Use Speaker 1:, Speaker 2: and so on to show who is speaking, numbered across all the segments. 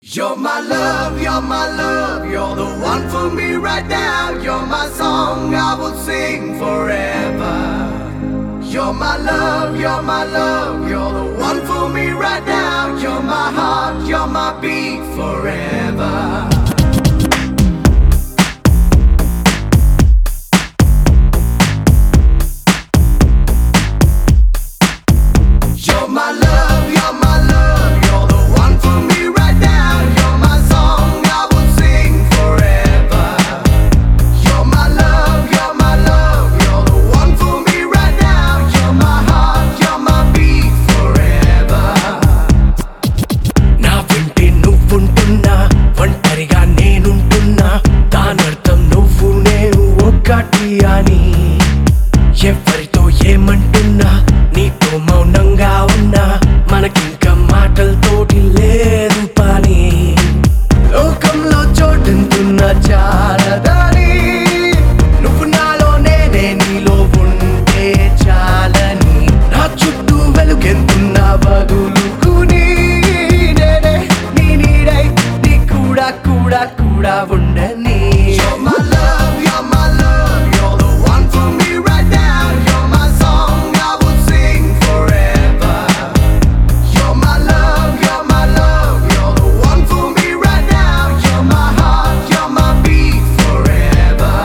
Speaker 1: You're my love, you're my love, you're the one for me right now. You're my song, I will sing forever. You're my love, you're my love, you're the one for me right now. You're my heart, you're my beat forever. You're my love, you're my love, you're the one for me right now. You're my song, I will sing forever. You're my love, you're my love, you're the one for me right now. You're my heart, you're my beat forever.
Speaker 2: నా వెంటే నువ్వుంటున్నా ఒంటరిగా నేనుంటున్నా దానర్థం నువ్వు నేను ఒక్కటి అని ఎవరితో ఏమంటున్నా నీతో మౌనంగా ఉన్నా మనకింక మాటలతోటి లేదు పని లోకంలో చోటంటున్నా చాలదని నువ్వు నాలో నేనే నీలో ఉంటే చాలని నా చుట్టూ వెలుగెంతున్నా వదులుకుని నేనే నీ నీడై నీ కూడా కూడా కూడా ఉండని
Speaker 1: You're my love, you're my love, you're the one for me right now. You're my song, I will sing forever. You're my love, you're my love, you're the one for me right now. You're my heart, you're my beat forever.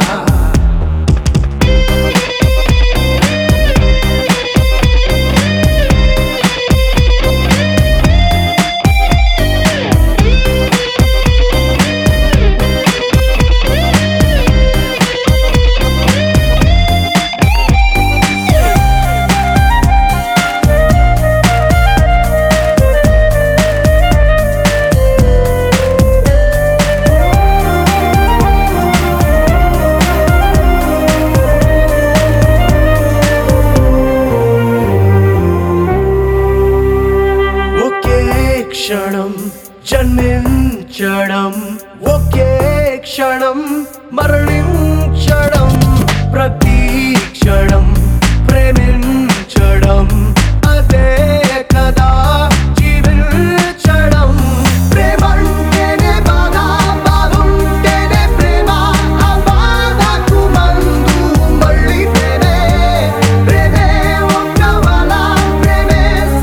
Speaker 2: ఒకే క్షణం జన్మించడం ఒకే క్షణం మరణించడం ప్రతి క్షణం ప్రేమించడం అదే కదా జీవించడం ప్రేమంటేనే బాధ బాధుంటేనే ప్రేమ ఆ బాధకు మందు మళ్ళీ ప్రేమే ప్రేమే ఒక వల ప్రేమే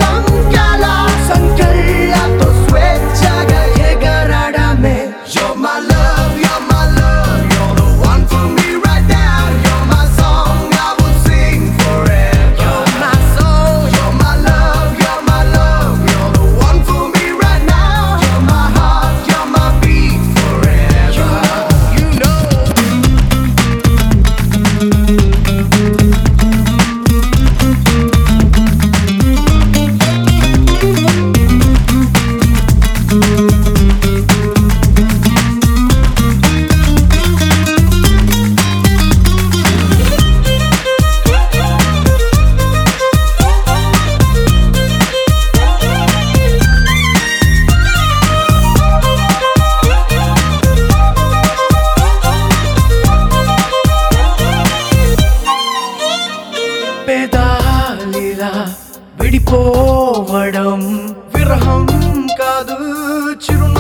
Speaker 2: సంఖ్యలతో స్వేచ్ఛగా ఎగరడమే
Speaker 1: You're my love, you're my love, you're the one for me right now. You're my song, I will sing forever.
Speaker 2: You're my soul,
Speaker 1: You're my love, you're my love, you're the one for me right now. You're my heart, you're my beat forever.
Speaker 2: you know. పెదాలిలా విడిపోవడం విరహం కాదు చిరునవ్వు